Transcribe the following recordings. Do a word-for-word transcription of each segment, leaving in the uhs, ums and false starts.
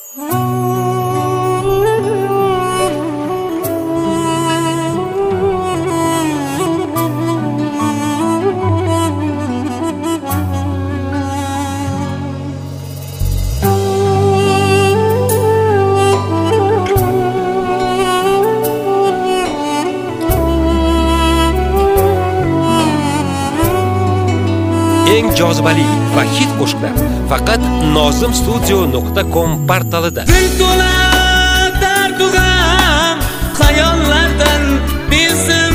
Eng jozibali va hit qo'shiqlar faqat nozim studio nuqta com portalida. Dil to'la dardu g'am, xayollardan bezdim.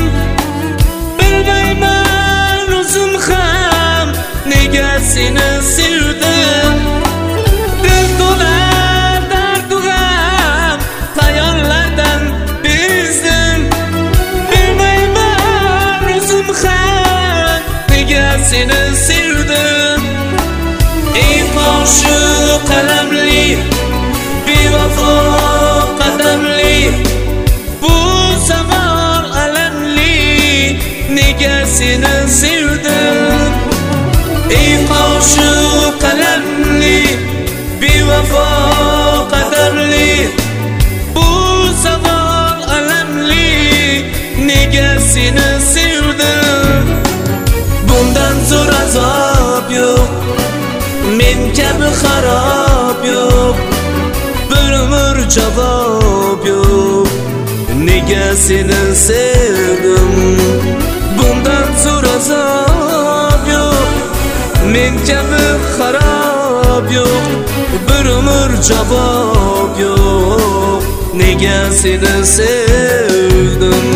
Bilmayman o'zim ham nega seni sevdim. Dil to'la dardu g'am, xayollardan bezdim. Bilmayman o'zim ham nega seni sevdim. Ey qo'shu qalamli, bevafo qadamli, bu savol alamli, nega seni sevdim. Ey qo'shu qalamli, bevafo qadamli, bu savol alamli, nega seni sevdim. Bundan zo'r azob yo'q, men kabi xarob yo'q, bir umr javob yo'q, nega seni sevdim. Bundan zo'r azob yo'q, men kabi xarob yo'q, bir umr javob yo'q, nega seni sevdim.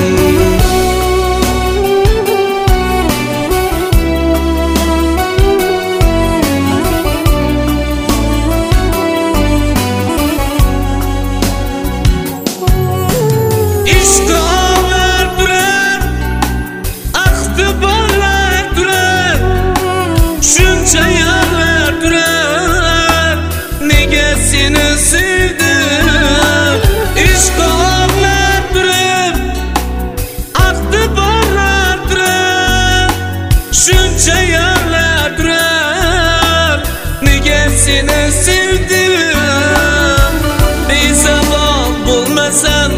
Seni sevdim. Bezabon bo'lmasam,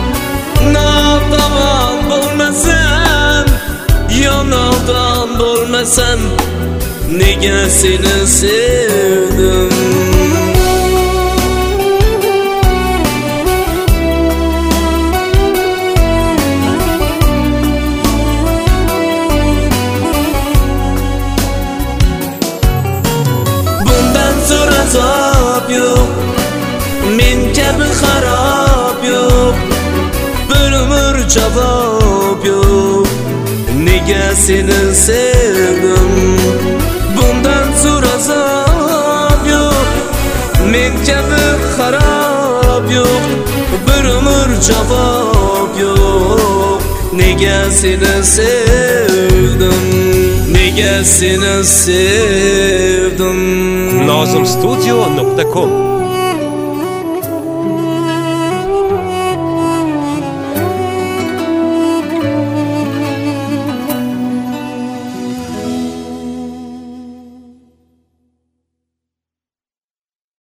notavon bo'lmasam, yonog'dan bo'lmasam, nega seni sevdim. Azob yo'q, men kabi xarob yo'q, bir umr javob yo'q, nega seni sevdim. Bundan zo'r azob yo'q, men kabi xarob yo'q, bir umr javob yo'q, nega seni sevdim. Nega seni sevdim. nozim studio nuqta com